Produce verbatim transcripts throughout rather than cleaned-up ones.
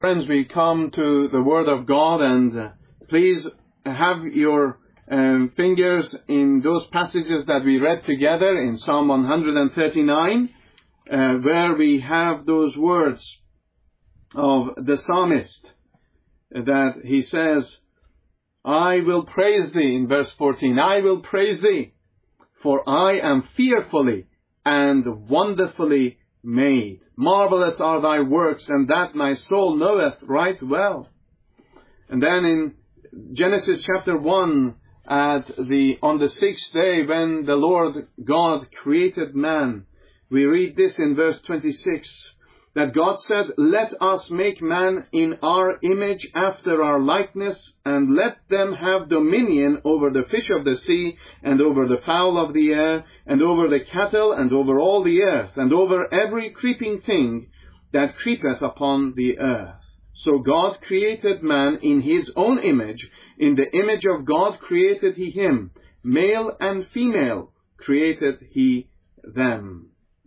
Friends, we come to the Word of God, and uh, please have your um, fingers in those passages that we read together in Psalm one thirty-nine, uh, where we have those words of the psalmist that he says, I will praise thee, in verse fourteen, I will praise thee, for I am fearfully and wonderfully made. Marvelous are thy works, and that my soul knoweth right well. And then in Genesis chapter one, at the on the sixth day, when the Lord God created man, we read this in verse twenty-six, that God said, let us make man in our image after our likeness, and let them have dominion over the fish of the sea, and over the fowl of the air, and over the cattle, and over all the earth, and over every creeping thing that creepeth upon the earth. So God created man in his own image. In the image of God created he him. Male and female created he them.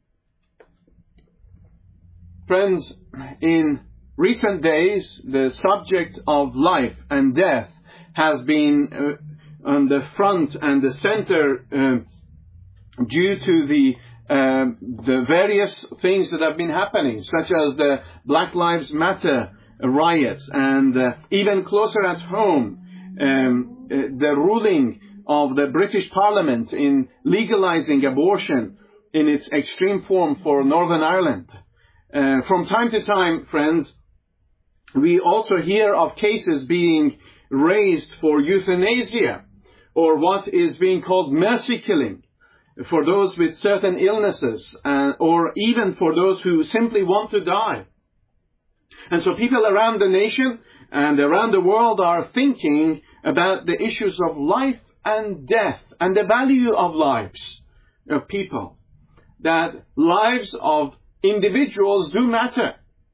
Friends, in recent days, the subject of life and death has been uh, on the front and the center uh, due to the uh, the various things that have been happening, such as the Black Lives Matter riots, and uh, even closer at home, um, uh, the ruling of the British Parliament in legalizing abortion in its extreme form for Northern Ireland. Uh, from time to time, friends, we also hear of cases being raised for euthanasia, or what is being called mercy killing, for those with certain illnesses, uh, or even for those who simply want to die. And so people around the nation and around the world are thinking about the issues of life and death, and the value of lives of people, that lives of individuals do matter.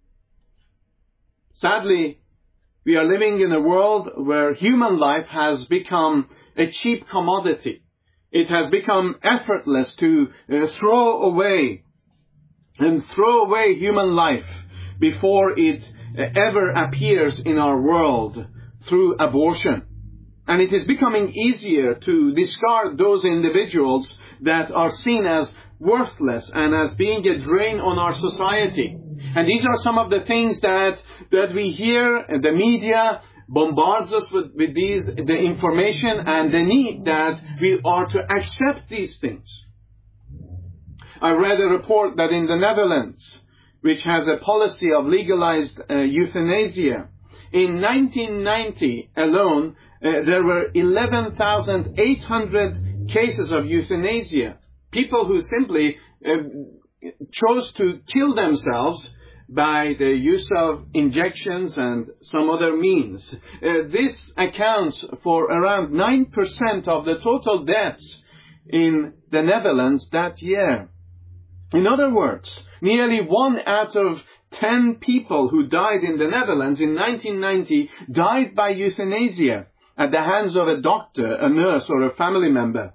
Sadly, we are living in a world where human life has become a cheap commodity. It has become effortless to uh, throw away and throw away human life before it uh, ever appears in our world through abortion. And it is becoming easier to discard those individuals that are seen as worthless and as being a drain on our society. And these are some of the things that that we hear. The media bombards us with, with these the information, and the need that we are to accept these things. I read a report that in the Netherlands, which has a policy of legalized uh, euthanasia, in nineteen ninety alone, uh, there were eleven thousand eight hundred cases of euthanasia. People who simply uh, chose to kill themselves by the use of injections and some other means. Uh, this accounts for around nine percent of the total deaths in the Netherlands that year. In other words, nearly one out of ten people who died in the Netherlands in nineteen ninety died by euthanasia at the hands of a doctor, a nurse, or a family member.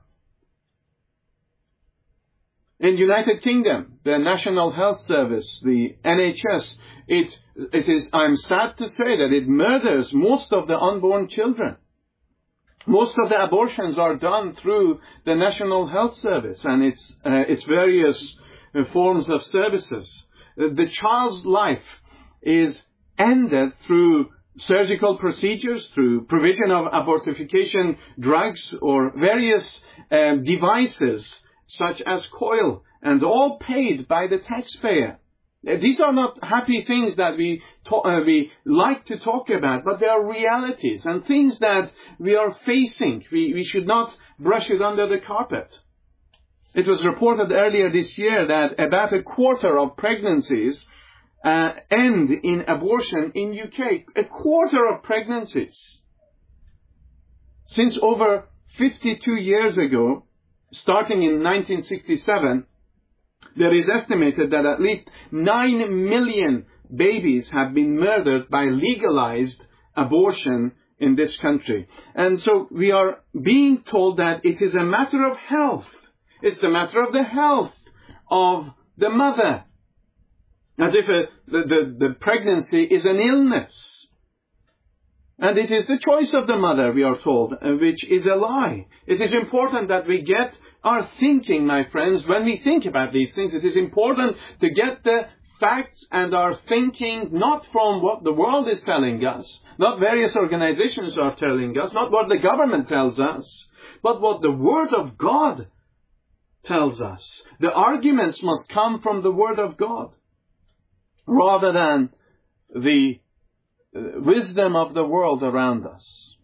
In the United Kingdom, the National Health Service, the N H S, it, it is, I'm sad to say that it murders most of the unborn children. Most of the abortions are done through the National Health Service and its, uh, its various uh, forms of services. Uh, the child's life is ended through surgical procedures, through provision of abortification drugs, or various uh, devices such as coil, and all paid by the taxpayer. These are not happy things that we to- uh, we like to talk about, but they are realities and things that we are facing. We, we should not brush it under the carpet. It was reported earlier this year that about a quarter of pregnancies uh, end in abortion in U K. A quarter of pregnancies. Since over fifty-two years ago, starting in nineteen sixty-seven, there is estimated that at least nine million babies have been murdered by legalized abortion in this country. And so we are being told that it is a matter of health. It's the matter of the health of the mother. As if a, the, the, the pregnancy is an illness. And it is the choice of the mother, we are told, which is a lie. It is important that we get our thinking, my friends, when we think about these things. It is important to get the facts and our thinking not from what the world is telling us, not various organizations are telling us, not what the government tells us, but what the Word of God tells us. The arguments must come from the Word of God, rather than the wisdom of the world around us.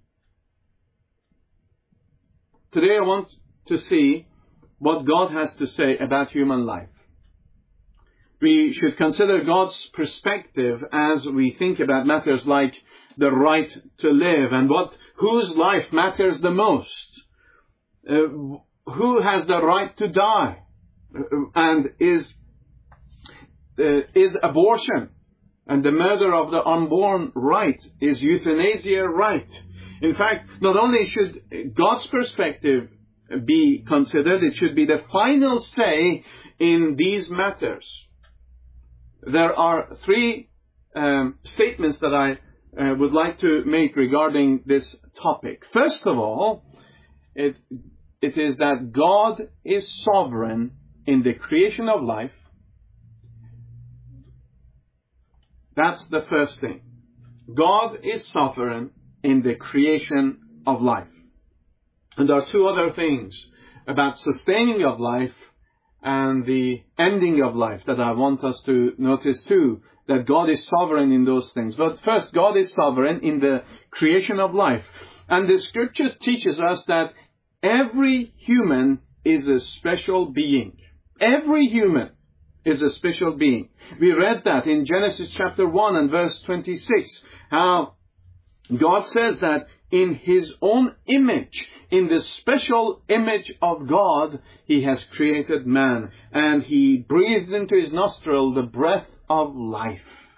Today I want to see what God has to say about human life. We should consider God's perspective as we think about matters like the right to live and what whose life matters the most. Uh, who has the right to die? Uh, and is uh, is abortion and the murder of the unborn right? Is euthanasia right? In fact, not only should God's perspective be considered, it should be the final say in these matters. There are three um, statements that I uh, would like to make regarding this topic. First of all, it, it is that God is sovereign in the creation of life. That's the first thing. God is sovereign in the creation of life. And there are two other things about sustaining of life and the ending of life that I want us to notice too, that God is sovereign in those things. But first, God is sovereign in the creation of life. And the Scripture teaches us that every human is a special being. Every human is a special being. We read that in Genesis chapter one and verse twenty-six, how God says that in His own image, in the special image of God, He has created man. And He breathed into his nostril the breath of life.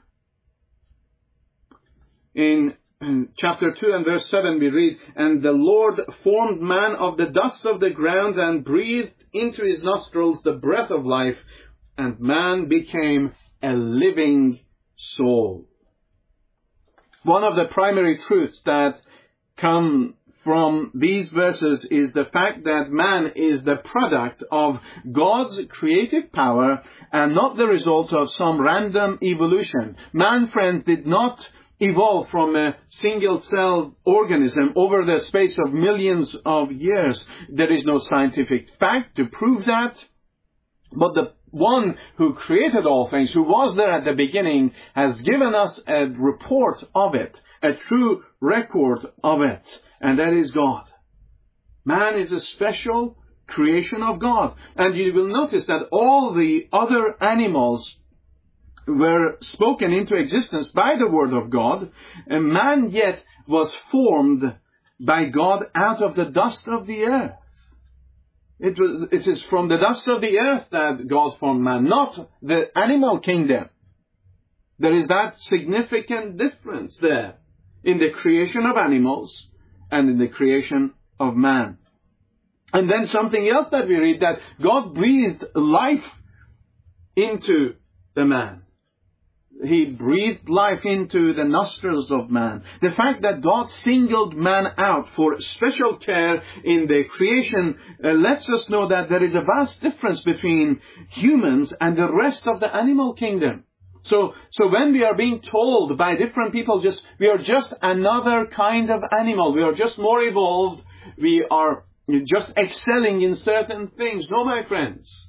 In, in chapter two and verse seven we read, "And the Lord formed man of the dust of the ground and breathed into his nostrils the breath of life, and man became a living soul." One of the primary truths that come from these verses is the fact that man is the product of God's creative power and not the result of some random evolution. Man, friends, did not evolve from a single-cell organism over the space of millions of years. There is no scientific fact to prove that. But the one who created all things, who was there at the beginning, has given us a report of it, a true record of it, and that is God. Man is a special creation of God. And you will notice that all the other animals were spoken into existence by the Word of God, and man yet was formed by God out of the dust of the earth. It, was, it is from the dust of the earth that God formed man, not the animal kingdom. There is that significant difference there in the creation of animals and in the creation of man. And then something else that we read, that God breathed life into the man. He breathed life into the nostrils of man. The fact that God singled man out for special care in the creation uh, lets us know that there is a vast difference between humans and the rest of the animal kingdom. So, so when we are being told by different people, just we are just another kind of animal, we are just more evolved, we are just excelling in certain things. No, my friends.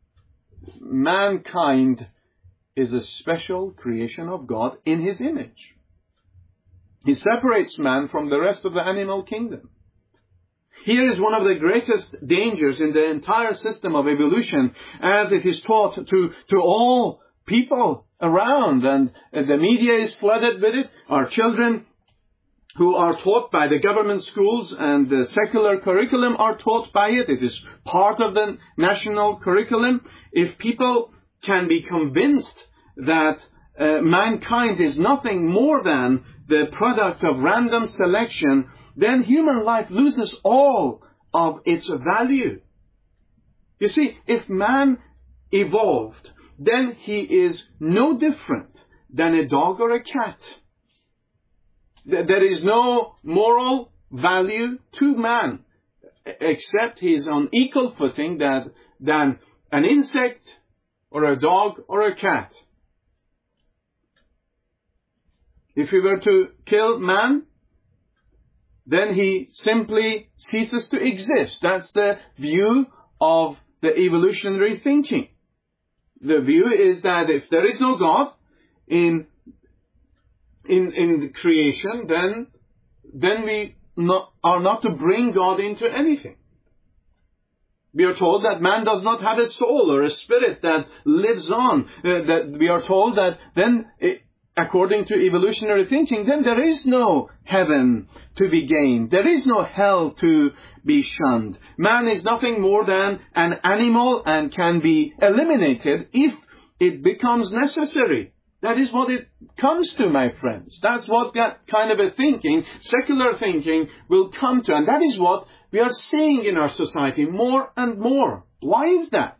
Mankind is a special creation of God in His image. He separates man from the rest of the animal kingdom. Here is one of the greatest dangers in the entire system of evolution, as it is taught to, to all people around, and the media is flooded with it. Our children who are taught by the government schools and the secular curriculum are taught by it. It is part of the national curriculum. If people can be convinced that uh, mankind is nothing more than the product of random selection, then human life loses all of its value. You see, if man evolved then he is no different than a dog or a cat. There is no moral value to man, except he is on equal footing that, than an insect or a dog or a cat. If we were to kill man, then he simply ceases to exist. That's the view of the evolutionary thinking. The view is that if there is no God in in in creation, then then we not, are not to bring God into anything. We are told that man does not have a soul or a spirit that lives on. Uh, that we are told that then, it, according to evolutionary thinking, then there is no heaven to be gained. There is no hell to be shunned. Man is nothing more than an animal and can be eliminated if it becomes necessary. That is what it comes to, my friends. That's what that kind of a thinking, secular thinking, will come to. And that is what we are seeing in our society more and more. Why is that?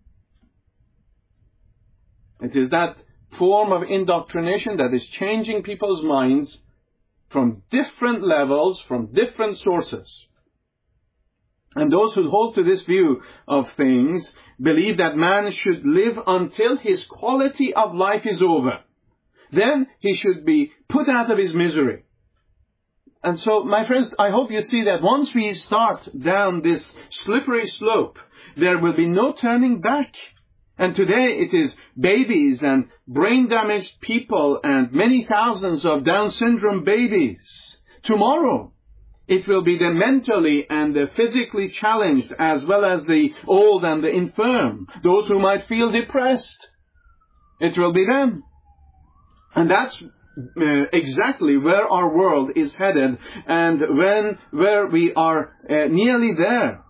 It is that form of indoctrination that is changing people's minds from different levels, from different sources. And those who hold to this view of things believe that man should live until his quality of life is over. Then he should be put out of his misery. And so, my friends, I hope you see that once we start down this slippery slope, there will be no turning back. And today it is babies and brain-damaged people and many thousands of Down syndrome babies. Tomorrow, it will be the mentally and the physically challenged, as well as the old and the infirm, those who might feel depressed. It will be them. And that's uh, exactly where our world is headed, and when where we are uh, nearly there.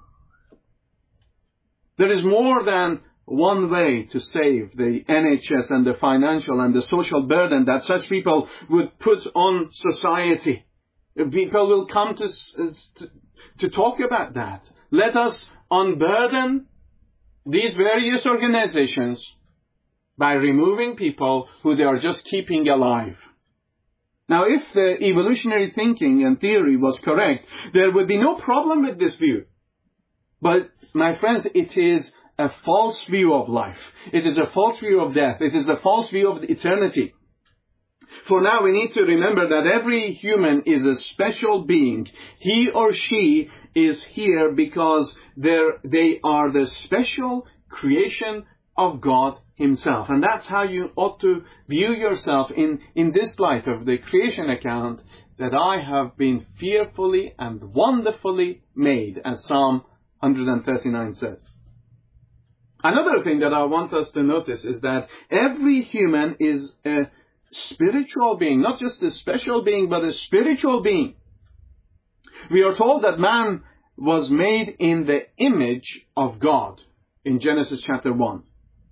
There is more than one way to save the N H S and the financial and the social burden that such people would put on society. People will come to, to, to talk about that. Let us unburden these various organizations by removing people who they are just keeping alive. Now, if the evolutionary thinking and theory was correct, there would be no problem with this view. But, my friends, it is a false view of life. It is a false view of death. It is a false view of eternity. For now, we need to remember that every human is a special being. He or she is here because they are the special creation of God Himself. And that's how you ought to view yourself in, in this light of the creation account, that I have been fearfully and wonderfully made, as Psalm one thirty-nine says. Another thing that I want us to notice is that every human is a spiritual being, not just a special being, but a spiritual being. We are told that man was made in the image of God in Genesis chapter one.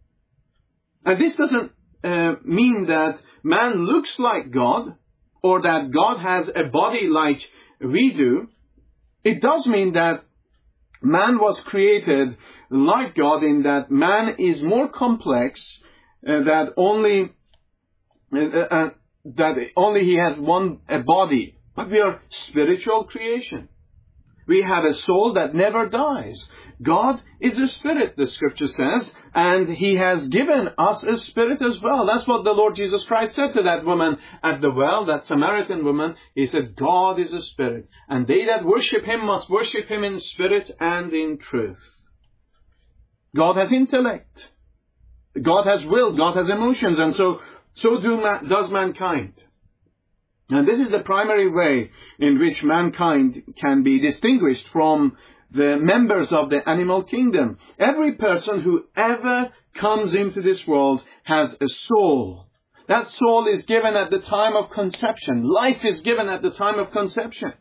And this doesn't uh, mean that man looks like God or that God has a body like we do. It does mean that man was created like God in that man is more complex, uh, that only uh, uh, that only he has one a body. But we are spiritual creation. We have a soul that never dies. God is a spirit, the scripture says, and He has given us a spirit as well. That's what the Lord Jesus Christ said to that woman at the well, that Samaritan woman. He said, God is a spirit, and they that worship Him must worship Him in spirit and in truth. God has intellect. God has will. God has emotions, and so so do ma- does mankind. And this is the primary way in which mankind can be distinguished from the members of the animal kingdom. Every person who ever comes into this world has a soul. That soul is given at the time of conception. Life is given at the time of conception.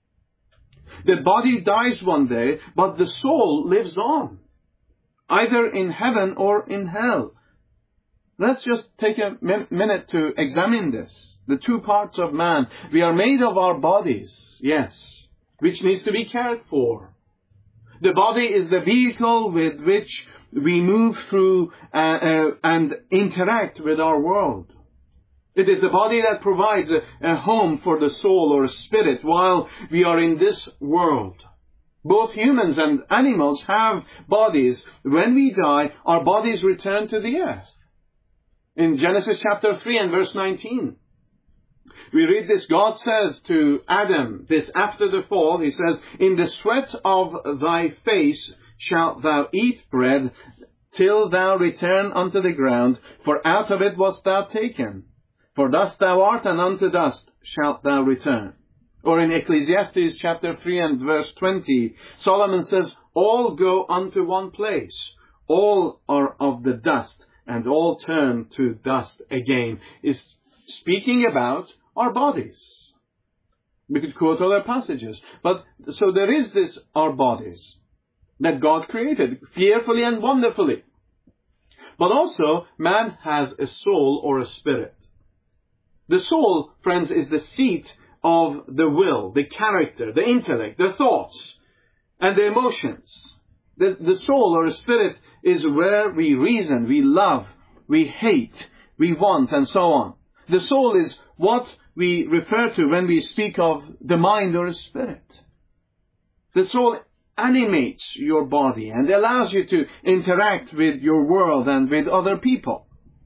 The body dies one day, but the soul lives on, either in heaven or in hell. Let's just take a min- minute to examine this. The two parts of man. We are made of our bodies, yes, which needs to be cared for. The body is the vehicle with which we move through uh, uh, and interact with our world. It is the body that provides a, a home for the soul or spirit while we are in this world. Both humans and animals have bodies. When we die, our bodies return to the earth. In Genesis chapter three and verse nineteen, we read this. God says to Adam, this after the fall, He says, "In the sweat of thy face shalt thou eat bread, till thou return unto the ground, for out of it wast thou taken. For dust thou art, and unto dust shalt thou return." Or in Ecclesiastes chapter three and verse twenty, Solomon says, "All go unto one place. All are of the dust, and all turn to dust again." Is speaking about our bodies. We could quote other passages. But so there is this, our bodies, that God created fearfully and wonderfully. But also, man has a soul or a spirit. The soul, friends, is the seat of the will, the character, the intellect, the thoughts, and the emotions. The, the soul or spirit is where we reason, we love, we hate, we want, and so on. The soul is what we refer to when we speak of the mind or spirit. The soul animates your body and allows you to interact with your world and with other people.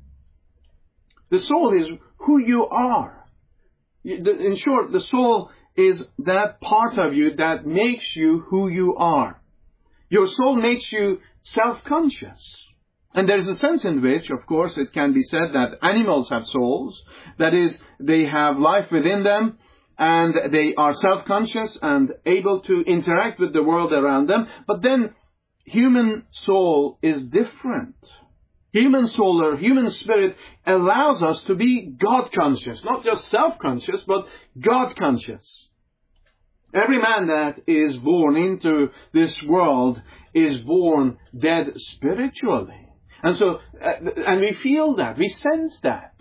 The soul is who you are. In short, the soul is that part of you that makes you who you are. Your soul makes you self-conscious. And there is a sense in which, of course, it can be said that animals have souls. That is, they have life within them, and they are self-conscious and able to interact with the world around them. But then, human soul is different. Human soul or human spirit allows us to be God-conscious. Not just self-conscious, but God-conscious. Every man that is born into this world is born dead spiritually. And so, uh, and we feel that, we sense that.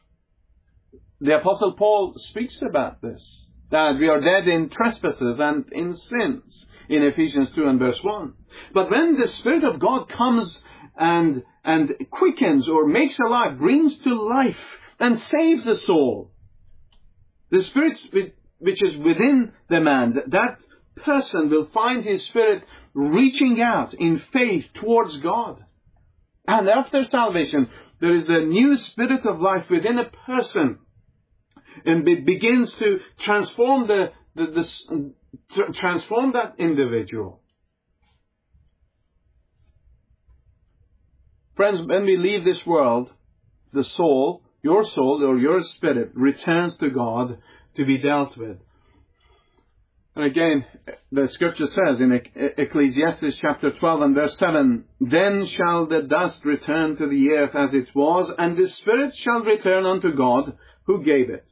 The Apostle Paul speaks about this, that we are dead in trespasses and in sins, in Ephesians two and verse one. But when the Spirit of God comes and, and quickens or makes alive, brings to life and saves the soul, the Spirit which is within the man, that person will find his spirit reaching out in faith towards God. And after salvation, there is the new spirit of life within a person. And it begins to transform the, the, the tr- transform that individual. Friends, when we leave this world, the soul, your soul or your spirit, returns to God to be dealt with. And again, the scripture says in Ecclesiastes chapter twelve and verse seven, "Then shall the dust return to the earth as it was, and the spirit shall return unto God who gave it."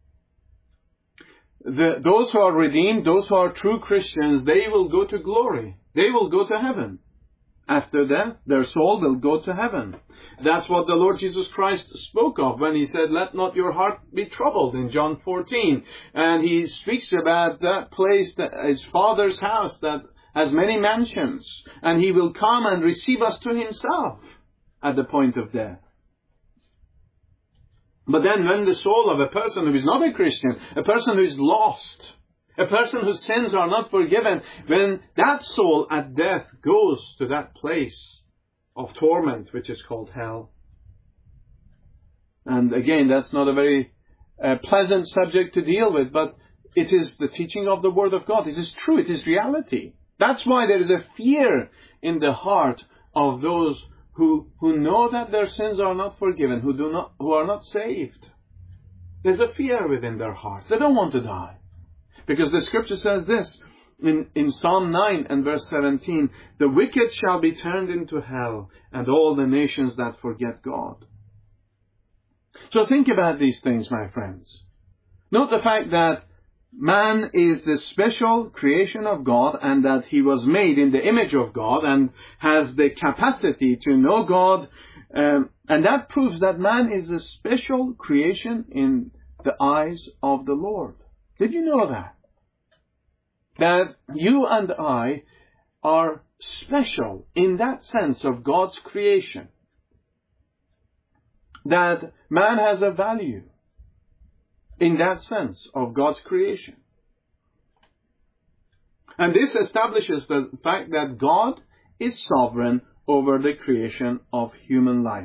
The, those who are redeemed, those who are true Christians, they will go to glory. They will go to heaven. After death, their soul will go to heaven. That's what the Lord Jesus Christ spoke of when He said, "Let not your heart be troubled," in John fourteen. And He speaks about that place, that His Father's house, that has many mansions. And He will come and receive us to Himself at the point of death. But then when the soul of a person who is not a Christian, a person who is lost, a person whose sins are not forgiven, when that soul at death goes to that place of torment, which is called hell. And again, that's not a very uh, pleasant subject to deal with, but it is the teaching of the Word of God. It is true. It is reality. That's why there is a fear in the heart of those who, who know that their sins are not forgiven, who do not, who are not saved. There's a fear within their hearts. They don't want to die. Because the scripture says this in, in Psalm nine and verse seventeen, "The wicked shall be turned into hell, and all the nations that forget God." So think about these things, my friends. Note the fact that man is the special creation of God, and that he was made in the image of God and has the capacity to know God. Um, and that proves that man is a special creation in the eyes of the Lord. Did you know that? That you and I are special in that sense of God's creation. That man has a value in that sense of God's creation. And this establishes the fact that God is sovereign over the creation of human life.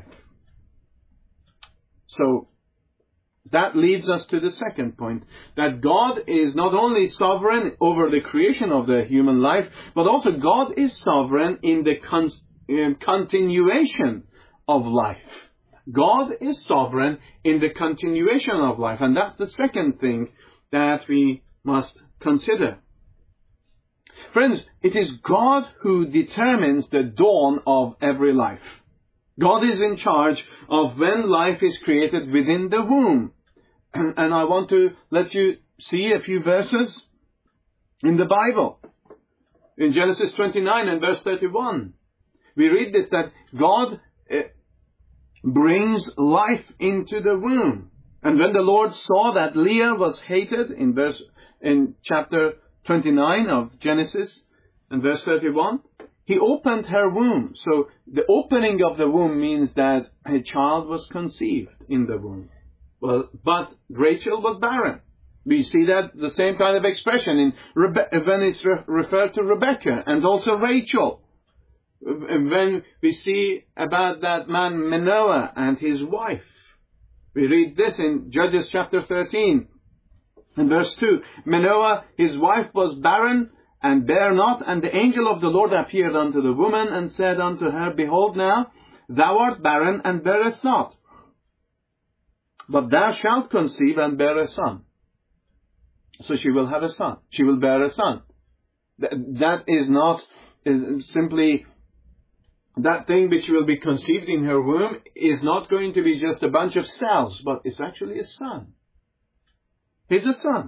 So, that leads us to the second point, that God is not only sovereign over the creation of the human life, but also God is sovereign in the con- in continuation of life. God is sovereign in the continuation of life, and that's the second thing that we must consider. Friends, it is God who determines the dawn of every life. God is in charge of when life is created within the womb. And I want to let you see a few verses in the Bible. In Genesis twenty-nine and verse thirty-one, we read this, that God uh, brings life into the womb. And when the Lord saw that Leah was hated, in verse in chapter twenty-nine of Genesis and verse thirty-one, He opened her womb. So the opening of the womb means that a child was conceived in the womb. Well, but Rachel was barren. We see that the same kind of expression in Rebe- when it's re- referred to Rebecca and also Rachel. When we see about that man Manoah and his wife, we read this in Judges chapter thirteen and verse two. Manoah, his wife, was barren and bare not, and the angel of the Lord appeared unto the woman and said unto her, Behold now, thou art barren and bearest not, but thou shalt conceive and bear a son. So she will have a son. She will bear a son. That is not is simply that thing which will be conceived in her womb is not going to be just a bunch of cells, but it's actually a son. He's a son.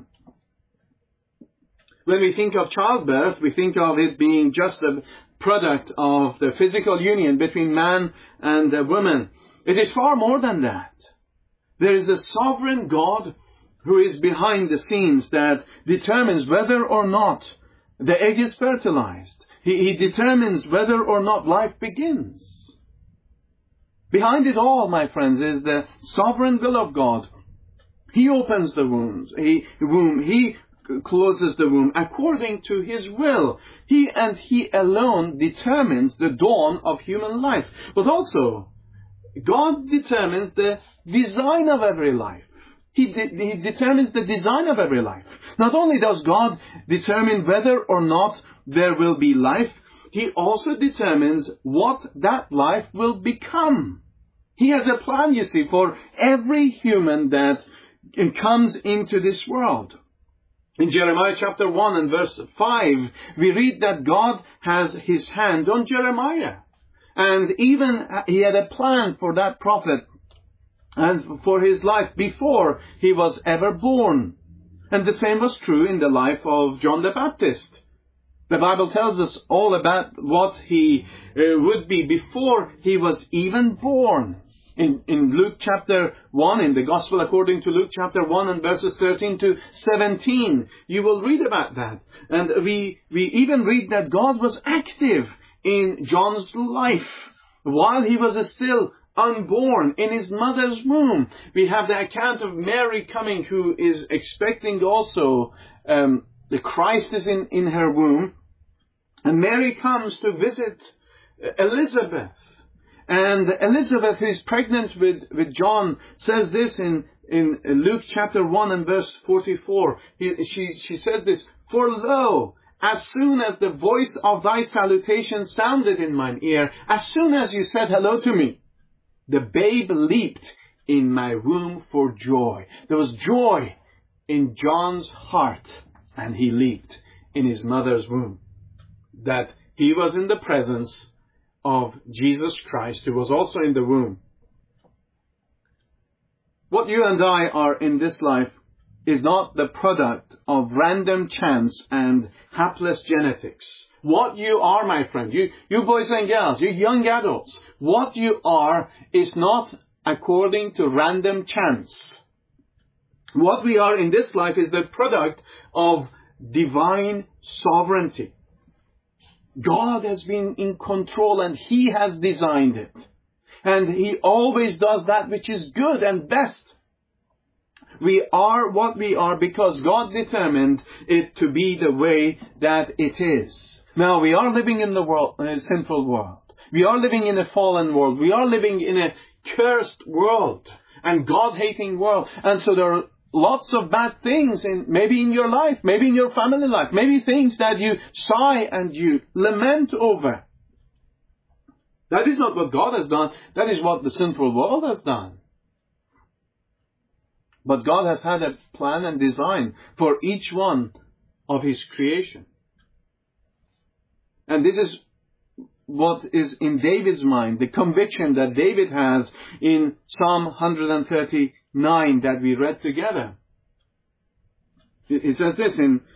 When we think of childbirth, we think of it being just a product of the physical union between man and a woman. It is far more than that. There is a sovereign God who is behind the scenes that determines whether or not the egg is fertilized. He, he determines whether or not life begins. Behind it all, my friends, is the sovereign will of God. He opens the wombs, he, womb. He closes the womb according to His will. He and He alone determines the dawn of human life. But also, God determines the design of every life. He, de- he determines the design of every life. Not only does God determine whether or not there will be life, He also determines what that life will become. He has a plan, you see, for every human that comes into this world. In Jeremiah chapter one and verse five, we read that God has His hand on Jeremiah. And even He had a plan for that prophet and for his life before he was ever born. And the same was true in the life of John the Baptist. The Bible tells us all about what he uh, would be before he was even born. In, in Luke chapter one, in the Gospel according to Luke chapter one and verses thirteen to seventeen, you will read about that. And we, we even read that God was active in John's life while he was still unborn in his mother's womb. We have the account of Mary coming, who is expecting also, um, the Christ is in, in her womb. And Mary comes to visit Elizabeth. And Elizabeth, who is pregnant with, with John, says this in, in Luke chapter one and verse forty-four. He, she, she says this, For lo, as soon as the voice of thy salutation sounded in mine ear, as soon as you said hello to me, the babe leaped in my womb for joy. There was joy in John's heart, and he leaped in his mother's womb. That he was in the presence of Jesus Christ, who was also in the womb. What you and I are in this life is not the product of random chance and hapless genetics. What you are, my friend, you, you boys and girls, you young adults, what you are is not according to random chance. What we are in this life is the product of divine sovereignty. God has been in control and He has designed it. And He always does that which is good and best. We are what we are because God determined it to be the way that it is. Now, we are living in the world, in a sinful world. We are living in a fallen world. We are living in a cursed world and God-hating world. And so there are lots of bad things, in, maybe in your life, maybe in your family life, maybe things that you sigh and you lament over. That is not what God has done. That is what the sinful world has done. But God has had a plan and design for each one of His creation. And this is what is in David's mind, the conviction that David has in Psalm one thirty-nine that we read together. It says this in,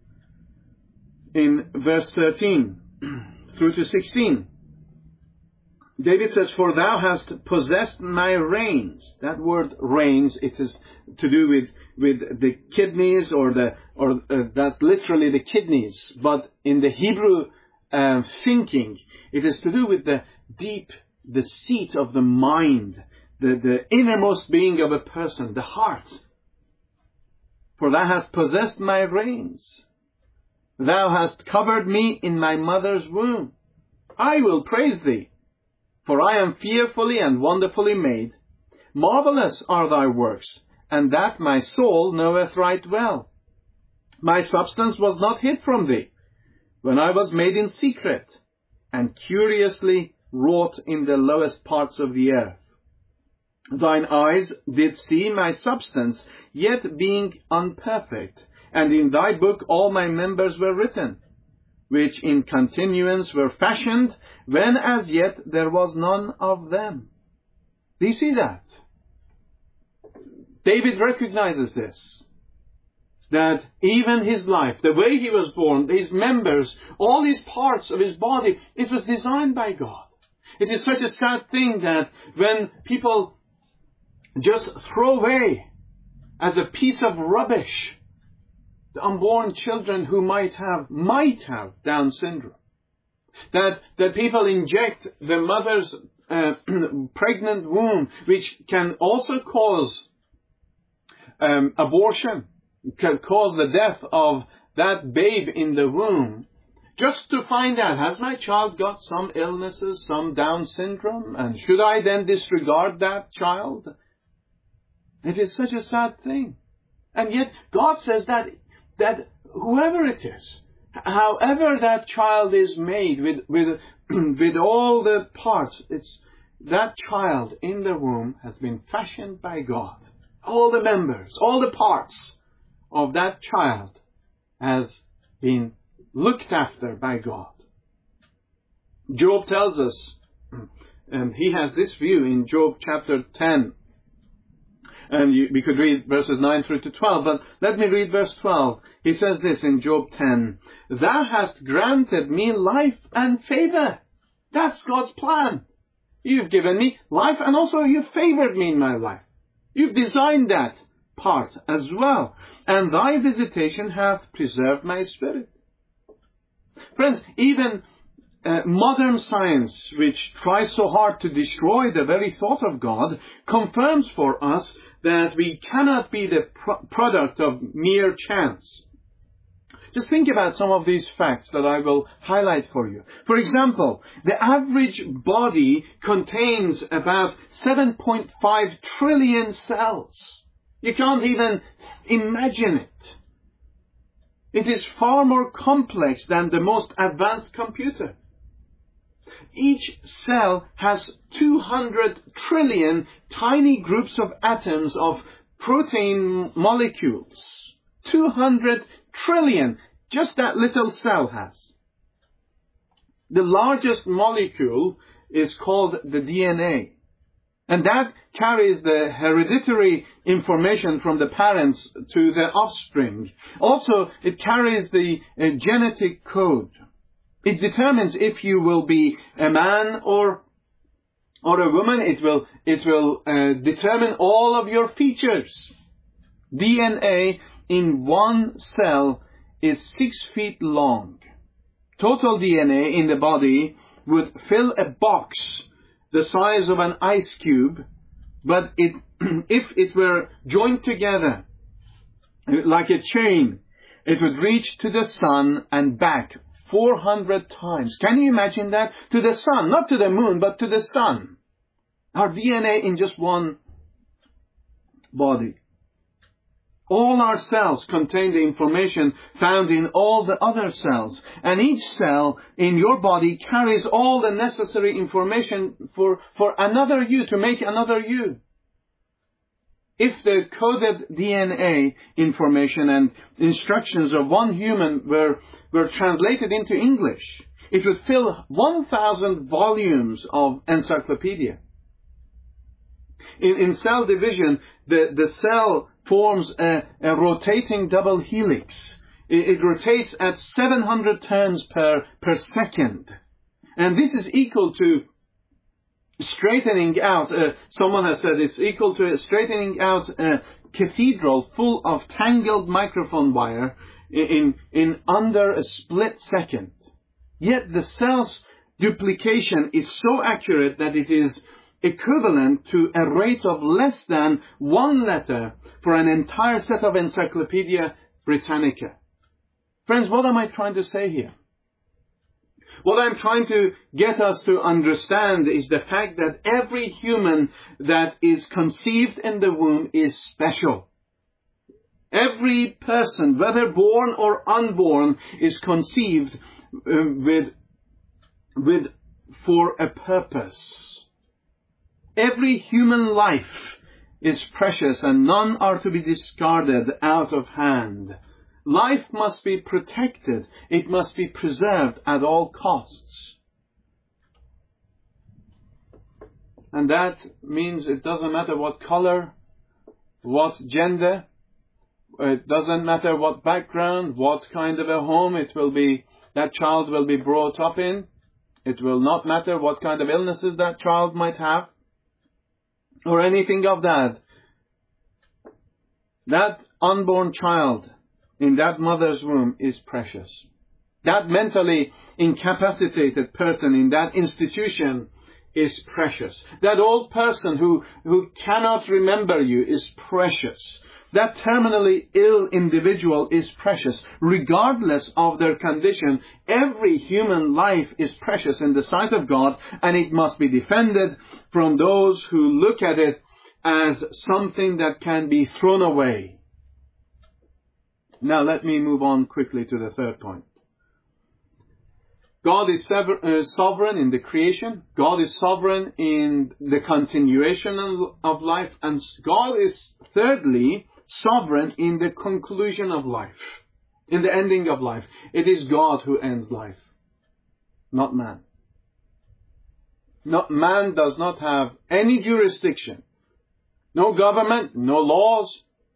in verse thirteen through to sixteen. David says, "For thou hast possessed my reins." That word reins, it is to do with, with the kidneys or the, or uh, that's literally the kidneys. But in the Hebrew uh, thinking, it is to do with the deep, the seat of the mind, the, the innermost being of a person, the heart. "For thou hast possessed my reins. Thou hast covered me in my mother's womb. I will praise thee. For I am fearfully and wonderfully made. Marvelous are thy works, and that my soul knoweth right well. My substance was not hid from thee, when I was made in secret, and curiously wrought in the lowest parts of the earth. Thine eyes did see my substance, yet being unperfect, and in thy book all my members were written, which in continuance were fashioned, when as yet there was none of them." Do you see that? David recognizes this. That even his life, the way he was born, his members, all his parts of his body, it was designed by God. It is such a sad thing that when people just throw away as a piece of rubbish the unborn children who might have, might have Down syndrome. That, that people inject the mother's uh, pregnant womb, which can also cause um, abortion, can cause the death of that babe in the womb, just to find out, has my child got some illnesses, some Down syndrome, and should I then disregard that child? It is such a sad thing. And yet God says that that whoever it is, however that child is made with with with all the parts, it's that child in the womb has been fashioned by God. All the members, all the parts of that child has been looked after by God. Job tells us, and he has this view in Job chapter ten. And you, we could read verses nine through to twelve, but let me read verse twelve. He says this in Job ten. "Thou hast granted me life and favor." That's God's plan. You've given me life and also you've favored me in my life. You've designed that part as well. "And thy visitation hath preserved my spirit." Friends, even Uh, modern science, which tries so hard to destroy the very thought of God, confirms for us that we cannot be the pro- product of mere chance. Just think about some of these facts that I will highlight for you. For example, the average body contains about seven point five trillion cells. You can't even imagine it. It is far more complex than the most advanced computer. Each cell has two hundred trillion tiny groups of atoms of protein molecules. two hundred trillion, just that little cell has. The largest molecule is called the D N A. And that carries the hereditary information from the parents to the offspring. Also, it carries the uh, genetic code. It determines if you will be a man or or a woman. It will it will uh, determine all of your features. D N A in one cell is six feet long. total D N A in the body would fill a box the size of an ice cube, but it, if it were joined together like a chain, it would reach to the sun and back four hundred times. Can you imagine that? To the sun, not to the moon, but to the sun. Our D N A in just one body. All our cells contain the information found in all the other cells. And each cell in your body carries all the necessary information for, for another you, to make another you. If the coded D N A information and instructions of one human were, were translated into English, it would fill one thousand volumes of encyclopedia. In, in cell division, the, the cell forms a, a rotating double helix. It, it rotates at seven hundred turns per, per second. And this is equal to straightening out, uh, someone has said it's equal to straightening out a cathedral full of tangled microphone wire in, in under a split second. Yet the cell's duplication is so accurate that it is equivalent to a rate of less than one letter for an entire set of Encyclopedia Britannica. Friends, what am I trying to say here? What I'm trying to get us to understand is the fact that every human that is conceived in the womb is special. Every person, whether born or unborn, is conceived uh, with, with, for a purpose. Every human life is precious and none are to be discarded out of hand. Life must be protected. It must be preserved at all costs. And that means it doesn't matter what color, what gender, it doesn't matter what background, what kind of a home it will be, that child will be brought up in. It will not matter what kind of illnesses that child might have, or anything of that. That unborn child in that mother's womb is precious. That mentally incapacitated person in that institution is precious. That old person who, who cannot remember you is precious. That terminally ill individual is precious. Regardless of their condition, every human life is precious in the sight of God, and it must be defended from those who look at it as something that can be thrown away. Now let me move on quickly to the third point. God is sovereign in the creation. God is sovereign in the continuation of life. And God is, thirdly, sovereign in the conclusion of life, in the ending of life. It is God who ends life, not man. Not, man does not have any jurisdiction. No government, no laws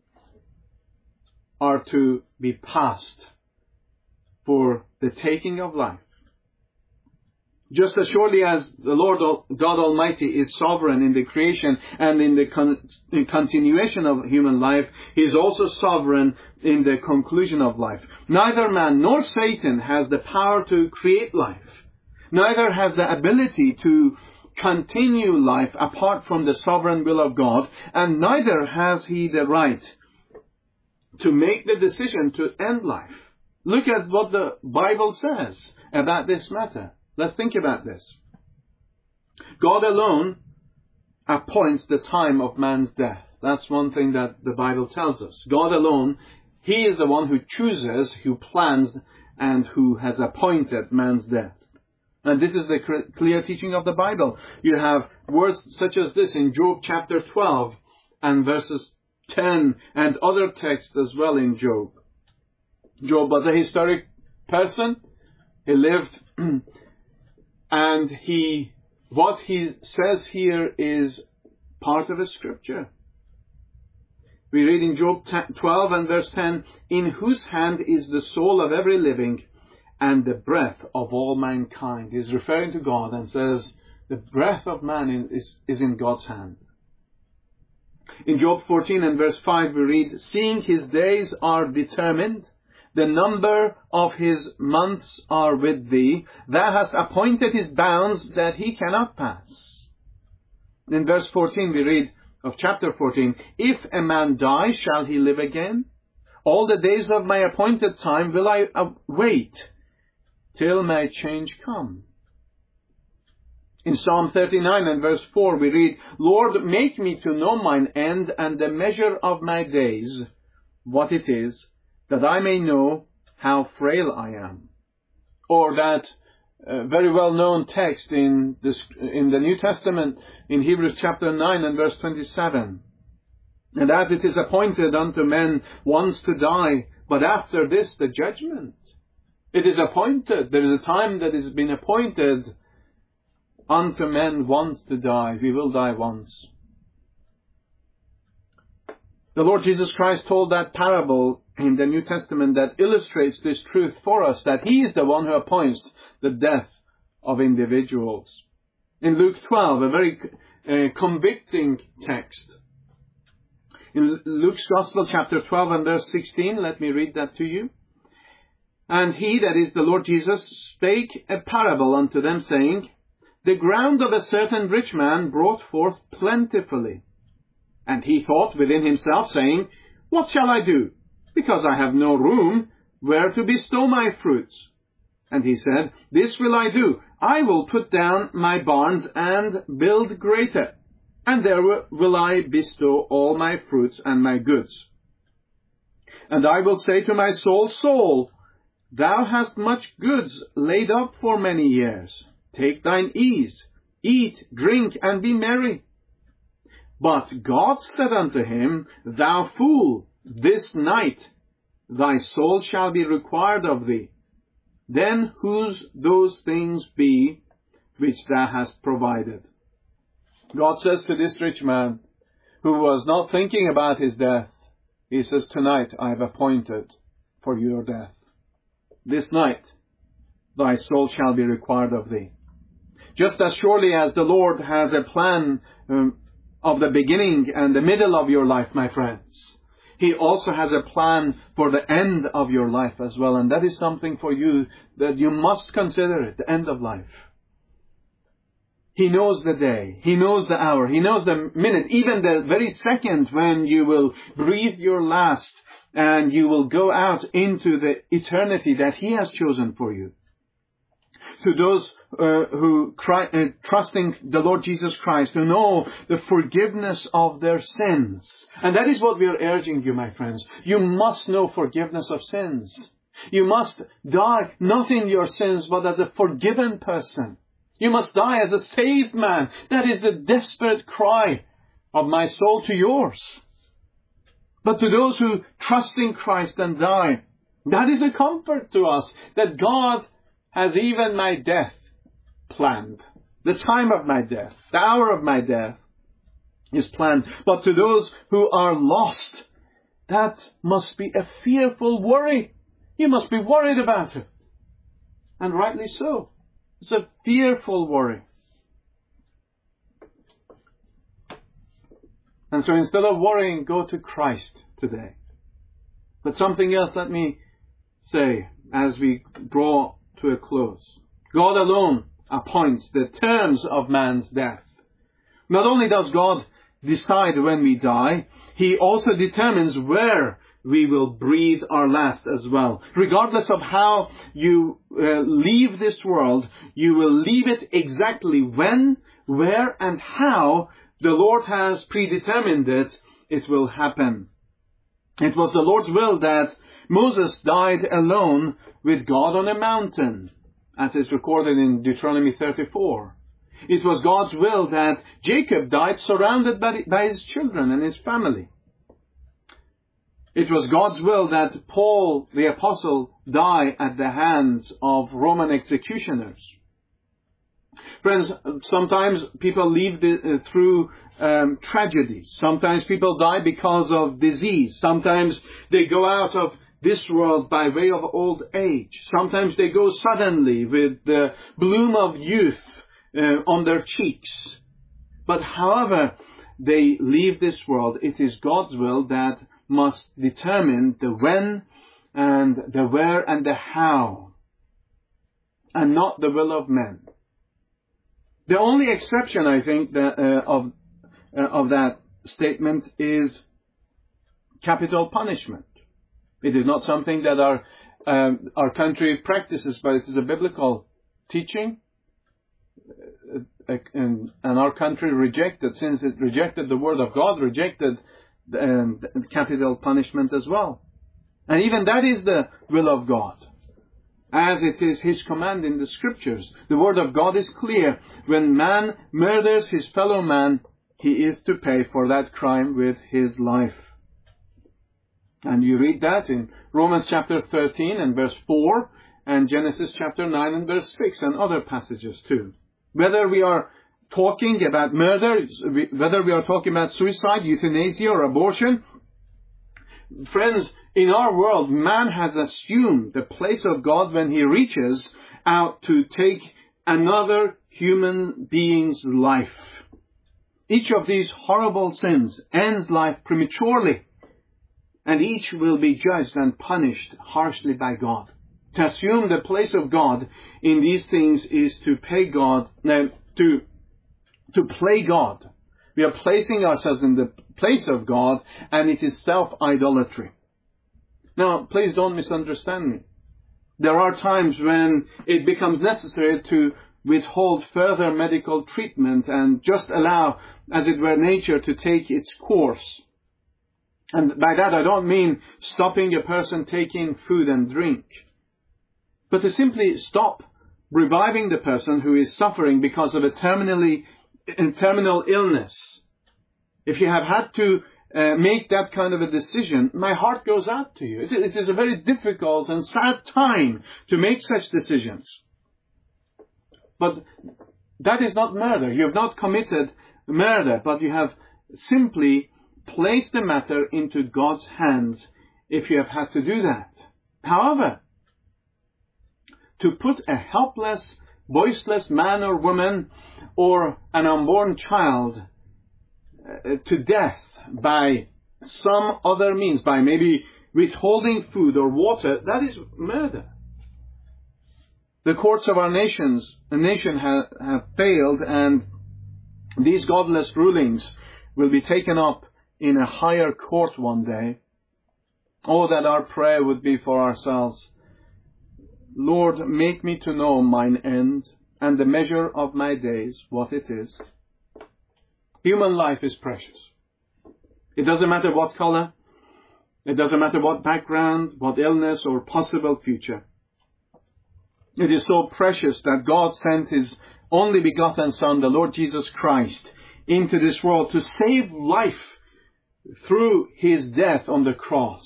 are to be passed for the taking of life. Just as surely as the Lord God Almighty is sovereign in the creation and in the, con- the continuation of human life, He is also sovereign in the conclusion of life. Neither man nor Satan has the power to create life. Neither has the ability to continue life apart from the sovereign will of God, and neither has he the right to make the decision to end life. Look at what the Bible says about this matter. Let's think about this. God alone appoints the time of man's death. That's one thing that the Bible tells us. God alone, He is the one who chooses, who plans, and who has appointed man's death. And this is the clear teaching of the Bible. You have words such as this in Job chapter twelve and verses ten, and other texts as well in Job. Job was a historic person. He lived and he, what he says here is part of a scripture. We read in Job twelve and verse ten, "In whose hand is the soul of every living and the breath of all mankind." He's referring to God and says the breath of man is, is in God's hand. In Job fourteen and verse five we read, "Seeing his days are determined, The number of his months are with thee. Thou hast appointed his bounds that he cannot pass. In verse fourteen we read of chapter fourteen, If a man die, shall he live again? All the days of my appointed time will I wait, till my change come. In Psalm thirty-nine and verse four we read, Lord, make me to know mine end and the measure of my days, what it is, that I may know how frail I am. Or that uh, very well-known text in, this, in the New Testament, in Hebrews chapter nine and verse twenty-seven. And as it is appointed unto men once to die, but after this the judgment. It is appointed, there is a time that has been appointed unto men once to die. We will die once. The Lord Jesus Christ told that parable in the New Testament that illustrates this truth for us, that He is the one who appoints the death of individuals. In Luke twelve, a very uh, convicting text. In Luke's Gospel, chapter twelve and verse sixteen, let me read that to you. And he, that is the Lord Jesus, spake a parable unto them, saying, The ground of a certain rich man brought forth plentifully. And he thought within himself, saying, What shall I do? Because I have no room where to bestow my fruits. And he said, This will I do. I will put down my barns and build greater. And there will I bestow all my fruits and my goods. And I will say to my soul, Soul, thou hast much goods laid up for many years. Take thine ease, eat, drink, and be merry. But God said unto him, Thou fool, this night thy soul shall be required of thee. Then whose those things be which thou hast provided? God says to this rich man, who was not thinking about his death, He says, Tonight I have appointed for your death. This night thy soul shall be required of thee. Just as surely as the Lord has a plan um, of the beginning and the middle of your life, my friends, He also has a plan for the end of your life as well. And that is something for you that you must consider it, the end of life. He knows the day, He knows the hour, He knows the minute, even the very second when you will breathe your last and you will go out into the eternity that He has chosen for you. To those uh, who cry, uh, trusting the Lord Jesus Christ, who know the forgiveness of their sins. And that is what we are urging you, my friends. You must know forgiveness of sins. You must die not in your sins, but as a forgiven person. You must die as a saved man. That is the desperate cry of my soul to yours. But to those who trust in Christ and die, that is a comfort to us, that God has even my death planned. The time of my death, the hour of my death is planned. But to those who are lost, that must be a fearful worry. You must be worried about it. And rightly so. It's a fearful worry. And so instead of worrying, go to Christ today. But something else let me say as we draw to a close. God alone appoints the terms of man's death. Not only does God decide when we die, He also determines where we will breathe our last as well. Regardless of how you uh, leave this world, you will leave it exactly when, where, and how the Lord has predetermined it, it will happen. It was the Lord's will that Moses died alone with God on a mountain, as is recorded in Deuteronomy thirty-four. It was God's will that Jacob died surrounded by, by his children and his family. It was God's will that Paul, the apostle, die at the hands of Roman executioners. Friends, sometimes people live the, uh, through um, tragedies. Sometimes people die because of disease. Sometimes they go out of this world by way of old age. Sometimes they go suddenly with the bloom of youth uh, on their cheeks. But however they leave this world, it is God's will that must determine the when and the where and the how, and not the will of men. The only exception, I think, that, uh, of uh, of that statement is capital punishment. It is not something that our um, our country practices, but it is a biblical teaching, uh, and, and our country rejected, since it rejected the word of God, rejected the, uh, the capital punishment as well. And even that is the will of God, as it is His command in the Scriptures. The word of God is clear. When man murders his fellow man, he is to pay for that crime with his life. And you read that in Romans chapter thirteen and verse four, and Genesis chapter nine and verse six, and other passages too. Whether we are talking about murder, whether we are talking about suicide, euthanasia, or abortion, friends, in our world, man has assumed the place of God when he reaches out to take another human being's life. Each of these horrible sins ends life prematurely, and each will be judged and punished harshly by God. To assume the place of God in these things is to pay God, no, to, to play God. We are placing ourselves in the place of God, and it is self-idolatry. Now, please don't misunderstand me. There are times when it becomes necessary to withhold further medical treatment and just allow, as it were, nature to take its course. And by that I don't mean stopping a person taking food and drink, but to simply stop reviving the person who is suffering because of a terminally, a terminal illness. If you have had to uh, make that kind of a decision, my heart goes out to you. It, it is a very difficult and sad time to make such decisions. But that is not murder. You have not committed murder, but you have simply place the matter into God's hands if you have had to do that. However, to put a helpless, voiceless man or woman or an unborn child uh, to death by some other means, by maybe withholding food or water, that is murder. The courts of our nations, a nation ha, have failed, and these godless rulings will be taken up in a higher court one day. Oh, that our prayer would be for ourselves. Lord, make me to know mine end, and the measure of my days, what it is. Human life is precious. It doesn't matter what color, it doesn't matter what background, what illness or possible future. It is so precious that God sent His only begotten Son, the Lord Jesus Christ, into this world to save life through His death on the cross.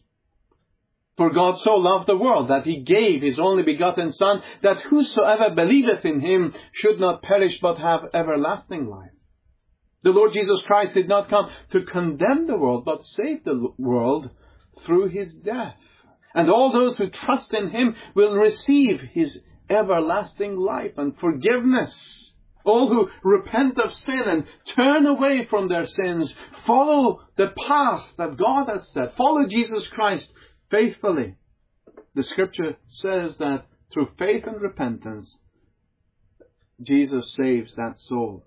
For God so loved the world that He gave His only begotten Son, that whosoever believeth in Him should not perish but have everlasting life. The Lord Jesus Christ did not come to condemn the world, but save the world through His death. And all those who trust in Him will receive His everlasting life and forgiveness. All who repent of sin and turn away from their sins, follow the path that God has set, follow Jesus Christ faithfully. The Scripture says that through faith and repentance, Jesus saves that soul.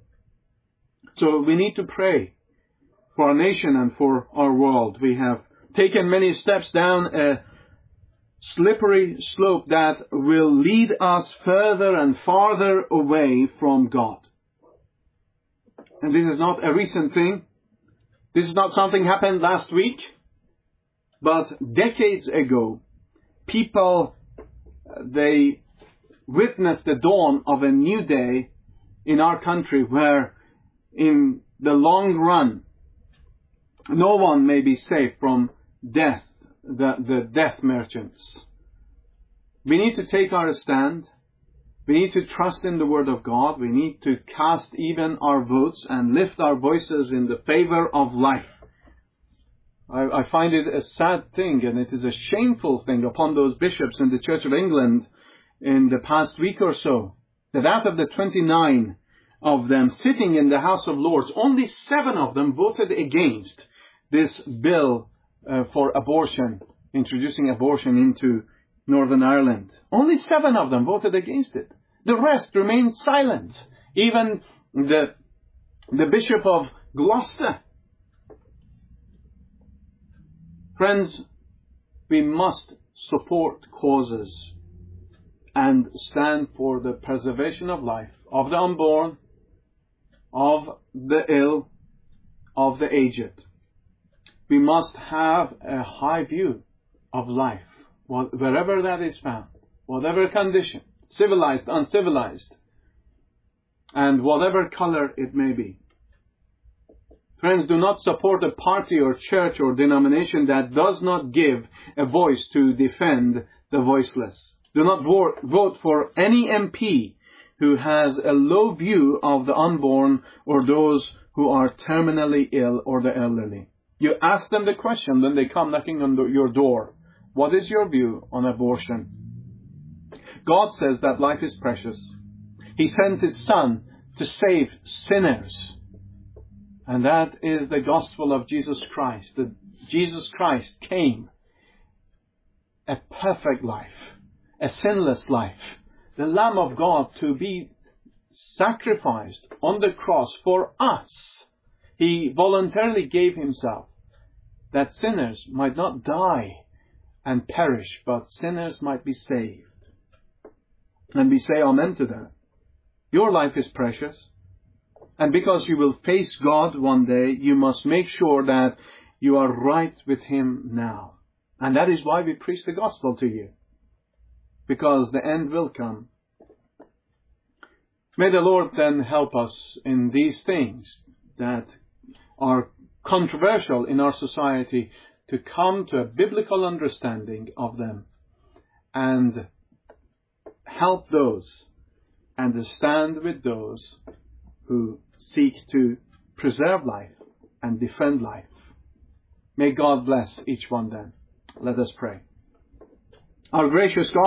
So we need to pray for our nation and for our world. We have taken many steps down a slippery slope that will lead us further and farther away from God. And this is not a recent thing. This is not something happened last week. But decades ago, people, they witnessed the dawn of a new day in our country where in the long run, no one may be safe from death, the, the death merchants. We need to take our stand. We need to trust in the Word of God. We need to cast even our votes and lift our voices in the favor of life. I, I find it a sad thing, and it is a shameful thing upon those bishops in the Church of England in the past week or so, that out of the twenty-nine of them sitting in the House of Lords, only seven of them voted against this bill uh, for abortion introducing abortion into Northern Ireland. Only seven of them voted against it. The rest remained silent. Even the, the Bishop of Gloucester. Friends, we must support causes and stand for the preservation of life, of the unborn, of the ill, of the aged. We must have a high view of life, wherever that is found, whatever condition, civilized, uncivilized, and whatever color it may be. Friends, do not support a party or church or denomination that does not give a voice to defend the voiceless. Do not vote for any M P who has a low view of the unborn or those who are terminally ill or the elderly. You ask them the question when they come knocking on your door. What is your view on abortion? God says that life is precious. He sent His Son to save sinners. And that is the gospel of Jesus Christ. That Jesus Christ came. A perfect life. A sinless life. The Lamb of God to be sacrificed on the cross for us. He voluntarily gave Himself that sinners might not die and perish, but sinners might be saved. And we say amen to that. Your life is precious. And because you will face God one day, you must make sure that you are right with Him now. And that is why we preach the gospel to you. Because the end will come. May the Lord then help us in these things that are controversial in our society to come to a biblical understanding of them and help those and to stand with those who seek to preserve life and defend life. May God bless each one then. Let us pray. Our gracious God,